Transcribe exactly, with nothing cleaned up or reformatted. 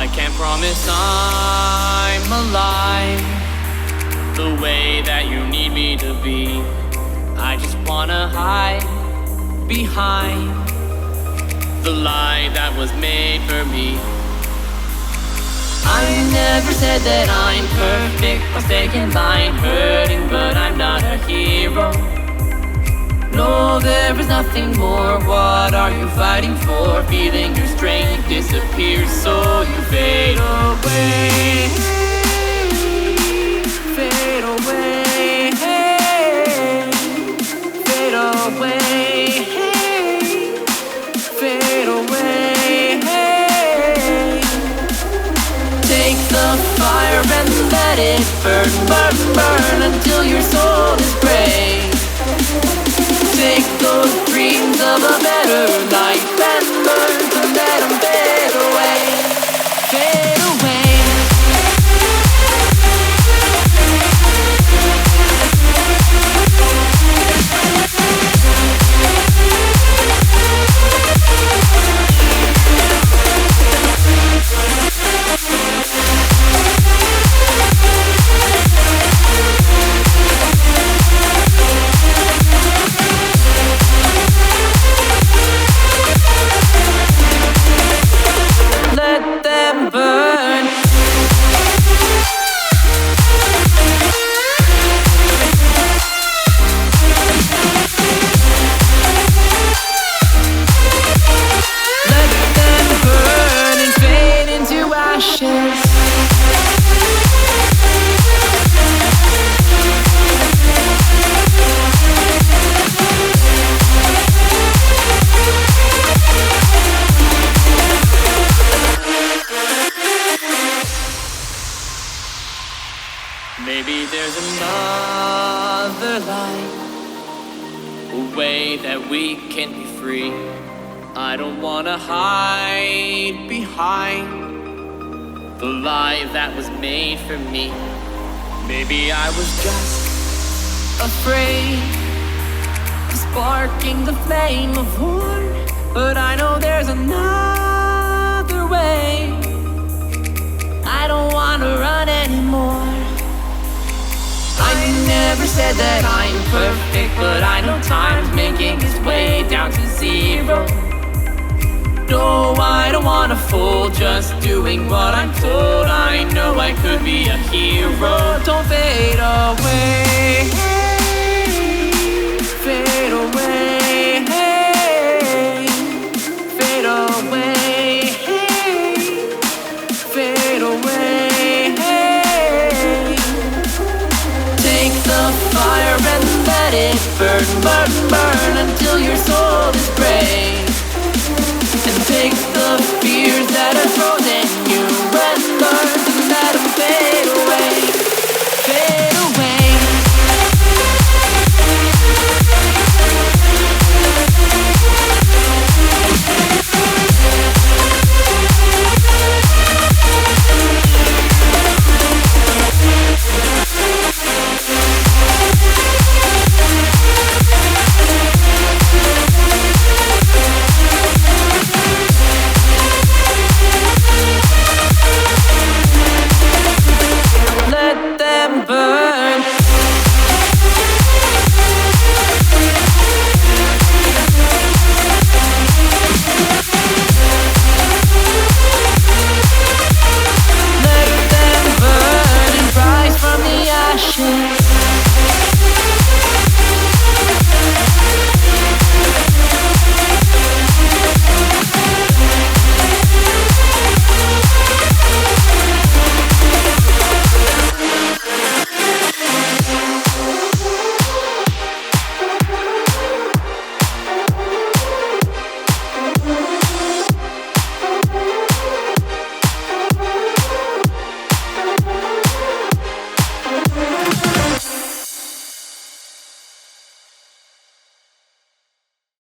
can't promise I'm alive the way that you need me to be. I just wanna hide behind the lie that was made for me. I never said that I'm perfect. I was taken blind, hurting, but I'm not a hero. No, there is nothing more. What are you fighting for? Feeling your strength disappears, so you fade away. Fade away. Fade away. Fade away. Take the fire and let it burn, burn, burn until your soul is gray. Take those dreams of a better life and learn to let them fade away. Fade away. Let them burn. Let them burn and fade into ashes. Maybe there's another life, a way that we can be free. I don't wanna hide behind the lie that was made for me. Maybe I was just afraid of sparking the flame of war, but I know there's another way. I don't wanna run anymore. I never said that I'm perfect, but I know time's making its way down to zero. No, I don't wanna fool, just doing what I'm told. I know I could be a hero. Don't fade away. Fade away. Fade away. Fade away. Take the fire and let it burn, burn, burn until your soul is gray. And take the fears that are thrown